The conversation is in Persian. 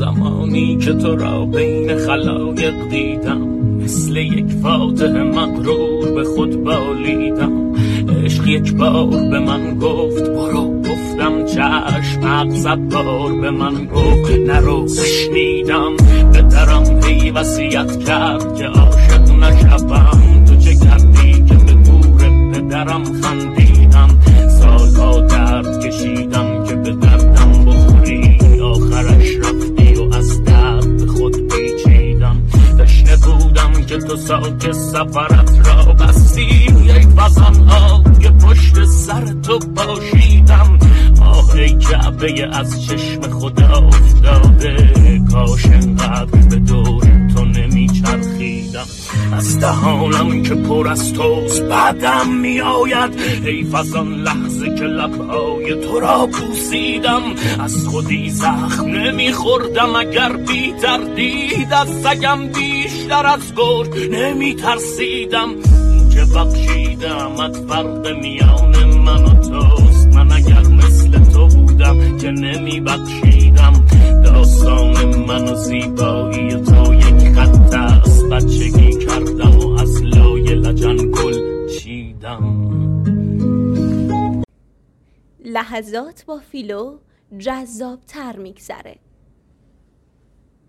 زمانی که تو را بین خلایق دیدم، مثل یک فاتح مغرور به خود بالیدم. عشق یک بار به من گفت برو، گفتم چشم. حق 100 بار به من گفت نرو، نشنیدم. به درم هی وصیت کرد که عاشق نشوم. تو چه کردی که به گور پدرم خندیدم؟ سالها درد کشیدم که به دردم بخوری، آخرش رفتی و از درد خود پیچیدم. تشنه بودم که تو ساک سفرت را بستی، یک وزن آب که پشت سر تو باشیدم. آه ای کعبه از چشم خدا افتاده، کاش انقدر به دور تو نمی چرخیدم. از دهانم که پر از توست بعدم می آید، حیف از آن لحظه که لبهای تو را بوسیدم. از خودی زخم نمی خوردم اگر بی تردید، از سگم بیشتر از گرگ نمی ترسیدم. که بخشیدمت فرق میان من و توست، من اگر مثل تو بودم که نمی بخشیدم. داستان من و زیبایی تو یک خط است، بچگی کردم و از لای لجن گل چیدم. لحظات با فیلو جذاب تر میگذره.